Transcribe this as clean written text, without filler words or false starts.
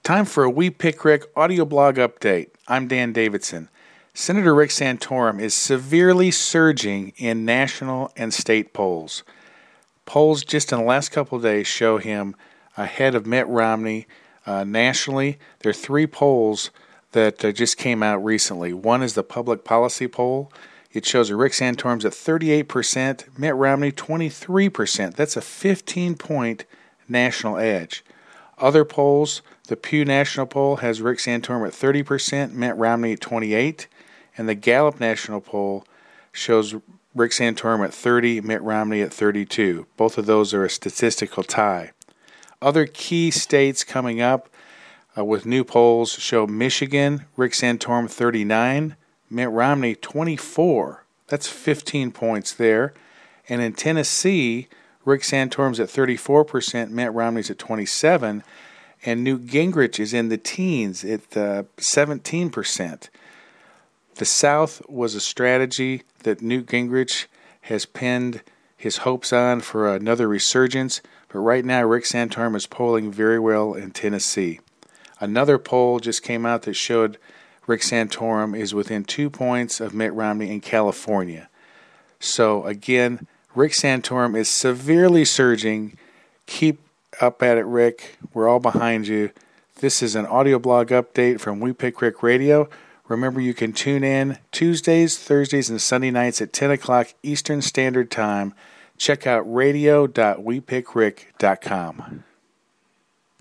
Time for a We Pick Rick audio blog update. I'm Dan Davidson. Senator Rick Santorum is severely surging in national and state polls. Polls just in the last couple of days show him ahead of Mitt Romney. Nationally, there are three polls that just came out recently. One is the public policy poll. It shows that Rick Santorum's at 38%, Mitt Romney 23%. That's a 15-point national edge. Other polls, the Pew National Poll has Rick Santorum at 30%, Mitt Romney at 28%, and the Gallup National Poll shows Rick Santorum at 30, Mitt Romney at 32. Both of those are a statistical tie. Other key states coming up with new polls show Michigan, Rick Santorum 39, Mitt Romney 24. That's 15 points there. And in Tennessee, Rick Santorum's at 34%, Mitt Romney's at 27%, and Newt Gingrich is in the teens at 17%. The South was a strategy that Newt Gingrich has pinned his hopes on for another resurgence, but right now Rick Santorum is polling very well in Tennessee. Another poll just came out that showed Rick Santorum is within 2 points of Mitt Romney in California. So again, Rick Santorum is severely surging. Keep up at it, Rick. We're all behind you. This is an audio blog update from We Pick Rick Radio. Remember, you can tune in Tuesdays, Thursdays, and Sunday nights at 10 o'clock Eastern Standard Time. Check out radio.wepickrick.com.